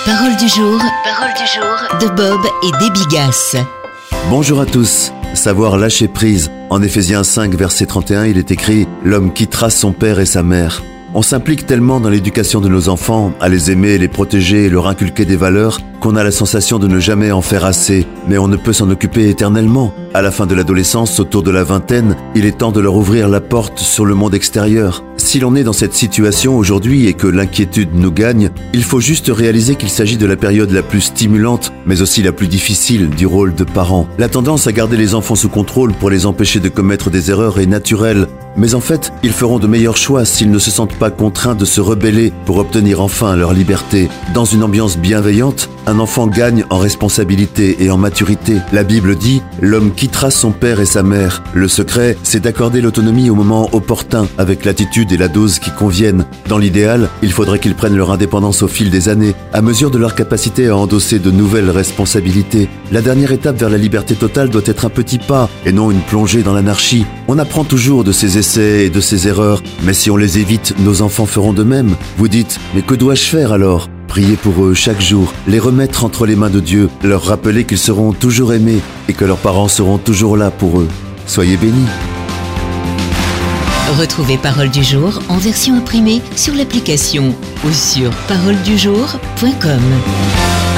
Parole du jour de Bob et Déby Gasse. Bonjour à tous. Savoir lâcher prise. En Éphésiens 5, verset 31, il est écrit « L'homme quittera son père et sa mère ». On s'implique tellement dans l'éducation de nos enfants, à les aimer, les protéger et leur inculquer des valeurs, qu'on a la sensation de ne jamais en faire assez. Mais on ne peut s'en occuper éternellement. À la fin de l'adolescence, autour de la vingtaine, il est temps de leur ouvrir la porte sur le monde extérieur. Si l'on est dans cette situation aujourd'hui et que l'inquiétude nous gagne, il faut juste réaliser qu'il s'agit de la période la plus stimulante, mais aussi la plus difficile du rôle de parent. La tendance à garder les enfants sous contrôle pour les empêcher de commettre des erreurs est naturelle. Mais en fait, ils feront de meilleurs choix s'ils ne se sentent pas contraints de se rebeller pour obtenir enfin leur liberté. Dans une ambiance bienveillante, un enfant gagne en responsabilité et en maturité. La Bible dit « L'homme quittera son père et sa mère ». Le secret, c'est d'accorder l'autonomie au moment opportun, avec l'attitude et la dose qui conviennent. Dans l'idéal, il faudrait qu'ils prennent leur indépendance au fil des années, à mesure de leur capacité à endosser de nouvelles responsabilités. La dernière étape vers la liberté totale doit être un petit pas, et non une plongée dans l'anarchie. On apprend toujours de ses essais et de ses erreurs, mais si on les évite, nos enfants feront de même. Vous dites « Mais que dois-je faire alors ?» Prier pour eux chaque jour, les remettre entre les mains de Dieu, leur rappeler qu'ils seront toujours aimés et que leurs parents seront toujours là pour eux. Soyez bénis. Retrouvez Parole du jour en version imprimée sur l'application ou sur paroledujour.com.